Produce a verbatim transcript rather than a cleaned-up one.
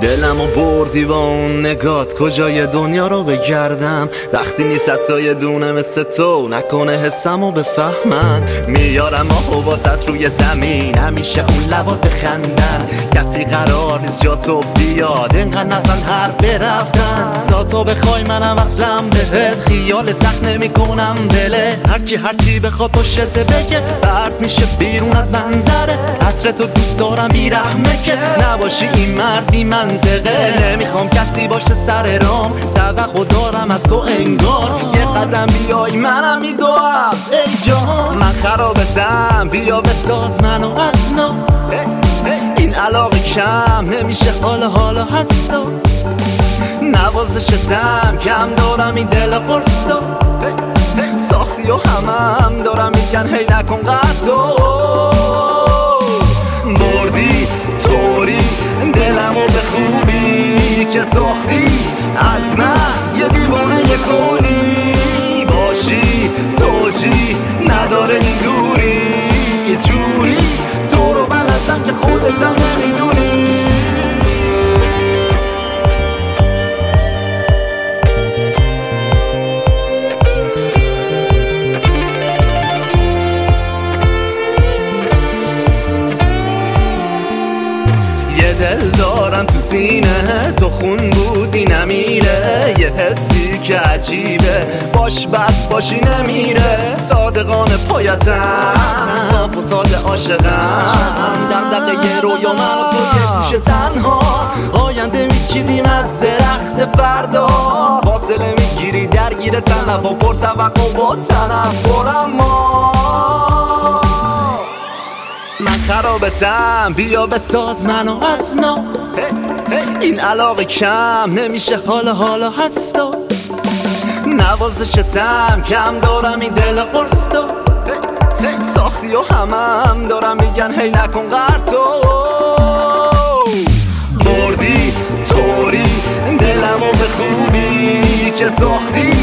دلمو بردی با اون نگات، کجای دنیا رو بگردم وقتی نیست حتی یه دونه مثل تو نکنه حسمو بفهمن. میارم آهو واسط روی زمین، همیشه اون لبات بخندن، کسی قرار نیست جا تو بیاد، اینقدر نزن حرف رفتن. تا تو بخوای منم اصلا بهت خیال تخت نمی کنم دله، هرکی هرچی بخواد پشت بگه برد میشه بیرون از منظره. عطر تو دوست دارم بیرحمه که نباشی این مردی منطقه، نمیخوام کسی باشه سر رام، توقع دارم از تو انگار یه قدم بیای منم میدوام. ای جان من خرابتم، بیا بساز منو از نو، این علاقه کم نمیشه حالا حالا هستا، نوازشتم کم دارم این دل قرصو، ساختی و همه هم دارم میگن هی نکن قطع، بردی طوری دلمو به خوبی که ساختی از من یه دیوانه یه کنی، باشی توجی نداره این دوری، یه جوری تو رو بلدم که خودتم نمیدونی. دل دارم تو سینه تو، خون بودی نمیره، یه حسی که عجیبه باش بد باشی نمیره، صادقانه پایتم صاف و ساده عاشقم، در دقیقه رویا من و تو یه گوشه تنها، آینده میچیدیم از درخت فردا، فاصله میگیری درگیر تنف و پر توقع با تنفرم. ما من خرابتم، بیا بساز منو از نو، این علاقه کم نمیشه حالا حالا هستا، نوازشتم کم دارم این دل قرصو، ساختی و همه هم دارم میگن هی نکن قرطو، بردی طوری دلمو به خوبی که ساختی